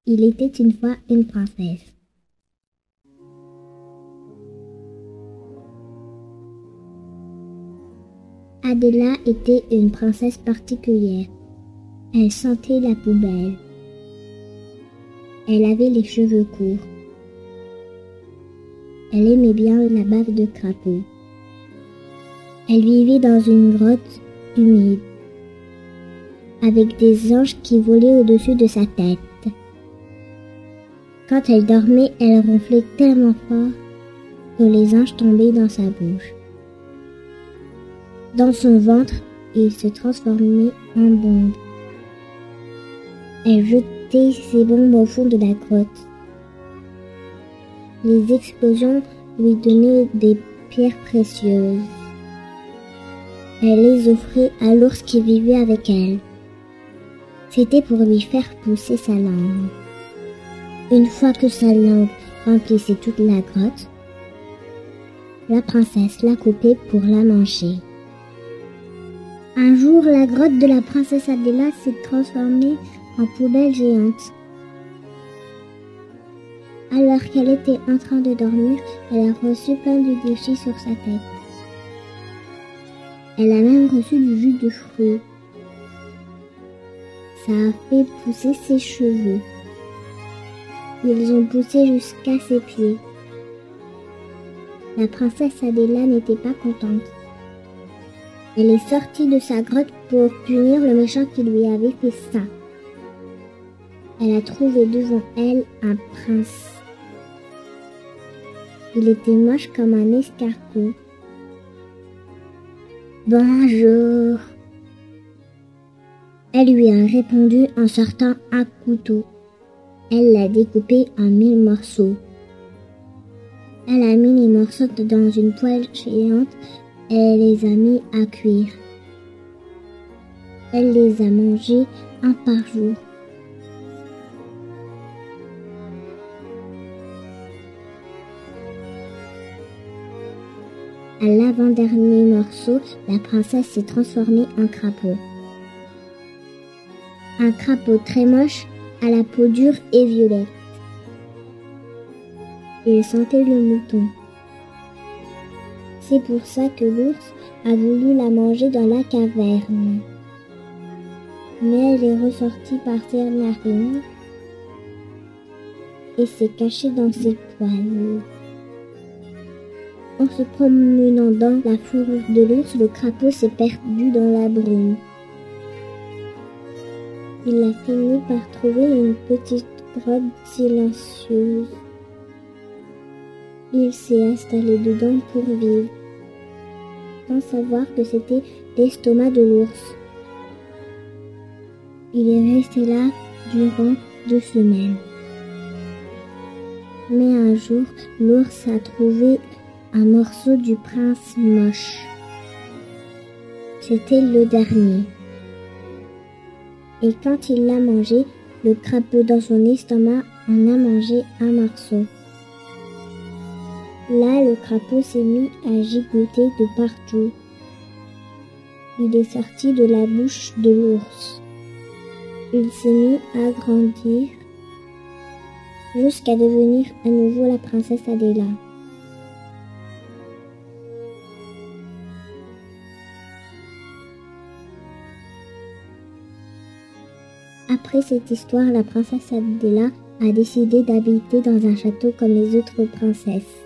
Il était une fois une princesse. Adela était une princesse particulière. Elle sentait la poubelle. Elle avait les cheveux courts. Elle aimait bien la bave de crapaud. Elle vivait dans une grotte humide, avec des anges qui volaient au-dessus de sa tête. Quand elle dormait, elle ronflait tellement fort que les anges tombaient dans sa bouche. Dans son ventre, ils se transformaient en bombes. Elle jetait ses bombes au fond de la grotte. Les explosions lui donnaient des pierres précieuses. Elle les offrait à l'ours qui vivait avec elle. C'était pour lui faire pousser sa langue. Une fois que sa langue remplissait toute la grotte, la princesse la coupait pour la manger. Un jour, la grotte de la princesse Adela s'est transformée en poubelle géante. Alors qu'elle était en train de dormir, elle a reçu plein de déchets sur sa tête. Elle a même reçu du jus de fruits. Ça a fait pousser ses cheveux. Ils ont poussé jusqu'à ses pieds. La princesse Adela n'était pas contente. Elle est sortie de sa grotte pour punir le méchant qui lui avait fait ça. Elle a trouvé devant elle un prince. Il était moche comme un escargot. « Bonjour !» Elle lui a répondu en sortant un couteau. Elle l'a découpé en 1000 morceaux. Elle a mis les morceaux dans une poêle géante et elle les a mis à cuire. Elle les a mangés un par jour. À l'avant-dernier morceau, la princesse s'est transformée en crapaud. Un crapaud très moche, à la peau dure et violette. Il sentait le mouton. C'est pour ça que l'ours a voulu la manger dans la caverne. Mais elle est ressortie par ses narines et s'est cachée dans ses poils. En se promenant dans la fourrure de l'ours, le crapaud s'est perdu dans la brume. Il a fini par trouver une petite grotte silencieuse. Il s'est installé dedans pour vivre, sans savoir que c'était l'estomac de l'ours. Il est resté là durant 2 semaines. Mais un jour, l'ours a trouvé un morceau du prince moche. C'était le dernier. Et quand il l'a mangé, le crapaud dans son estomac en a mangé un morceau. Là, le crapaud s'est mis à gigoter de partout. Il est sorti de la bouche de l'ours. Il s'est mis à grandir jusqu'à devenir à nouveau la princesse Adela. Après cette histoire, la princesse Adela a décidé d'habiter dans un château comme les autres princesses.